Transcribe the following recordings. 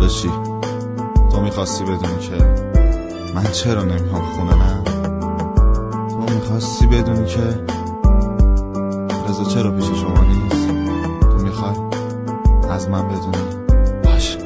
داداشی تو میخواستی بدونی که من چرا نمیام خونه؟ نه تو میخواستی بدونی که رضا چرا پیش شما نیست؟ تو میخوای از من بدونی؟ باشه.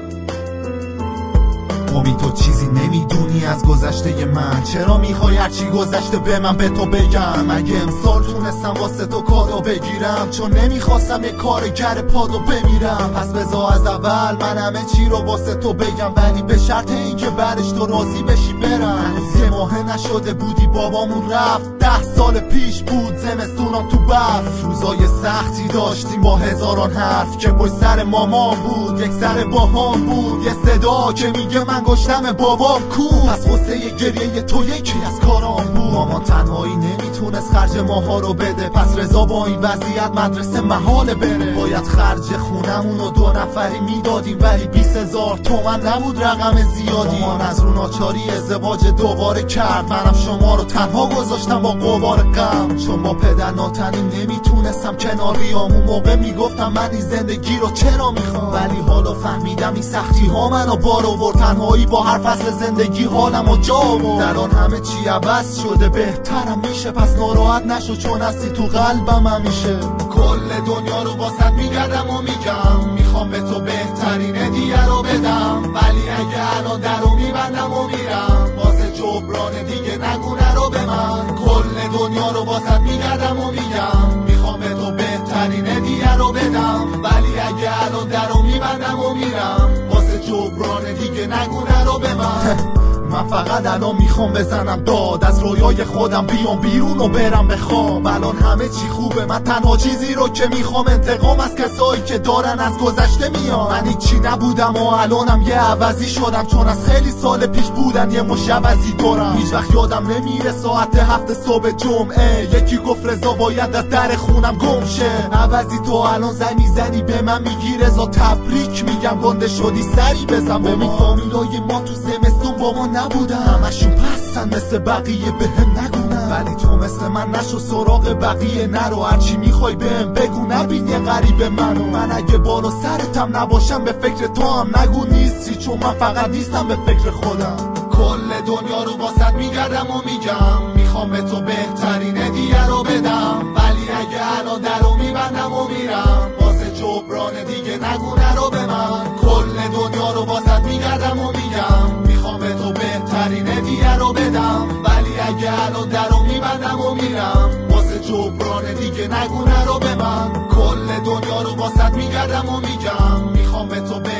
امید تو چیزی نمیدونی از گذشته من، چرا میخوای هرچی گذشته به من به تو بگم؟ اگه امسال تونستم واسه تو کارو بگیرم، چون نمیخواستم یه کارگر پادو بمیرم، پس بذار از اول من همه چی رو واسه تو بگم، ولی به شرط این که بعدش تو راضی بشی برم. هنوز یه ماه نشده بودی بابامون رفت، 10 سال پیش بود زمستونا تو برف، روزای سختی داشتیم با هزاران حرف که پشت سر مامان بود، یک سر باهام بود، یه صدا که میگه من گشتم بابام کو، پس غصه گریه تو یکی از کارام بود. مامان تنهایی نمیتونست خرج ماها رو بده، پس رضا با این وضعیت مدرسه محاله بره، باید خرج خونمون رو 2 نفری میدادیم، ولی 20,000 تومن نبود رقم زیادی. مامان از رو ناچاری ازدواج دوباره کرد، منم شما رو تنها گذاشتم با غبار غم، چون با پدر ناتنی نمیتونستم کنار بیام. اون موقع میگفتم من این زندگی رو چرا میخوام، ولی حالا فهمیدم این سختی ها منو بار آورد، تنهایی با هر فصل زندگی حالم و جا آورد. الان همه چی عوض شده بهترم میشه، پس ناراحت نشو چون هستی تو قلبم همیشه. کل دنیا رو واسط میگردم و میگم میخوام به تو بهترین هدیه رو بدم، ولی اگه الان درو میبندم و میرم واسه جبران دیگه نگونه رو به من. کل دنیا رو واسط میگردم و میگم میخوام به تو بهترین هدیه رو بدم، ولی اگه الان درو میبندم و میرم واسه جبران دیگه نگونه رو به من. من فقط الان میخوام بزنم داد، از رویای خودم بیام بیرون و برم بخوام. الان همه چی خوبه، من تنها چیزی رو که میخوام انتقام از کسایی که دارن از گذشته میان. من هیچی نبودم و الانم یه عوضی شدم، چون از خیلی سال پیش بودن یه مش عوضی دارم. هیچ وقت یادم نمیره ساعت 7 صبح جمعه یکی گفت رضا باید از در خونم گم شه. عوضی تو الان زنگ میزنی به من میگی رضا تبریک، میگم گنده شدی سری بزن به ما. فامیلای ما تو زمستون با ما نبودن، همشون پسن مثل بقیه بهم نگونن، ولی تو مثل من نشو سراغ بقیه نرو، هرچی میخوای بهم بگو نبین یه غریب منو. من اگه بالا سرتم نباشم به فکر تو هم نگو نیستی، چون من فقط نیستم به فکر خودم. کل دنیا رو واسط میگردم و میگم میخوام به تو بهترین هدیه رو بدم، ولی اگه الان درو میبندم و میرم واسه جبران دیگه نگونه رو به من. کل دنیا رو واسط میگردم و میگم میخوام به تو بهترین هدیه رو بدم، ولی اگه الان درو میبندم و میرم واسه جبران دیگه نگونه رو به من. کل دنیا رو واسط میگردم و میگم میخوام به تو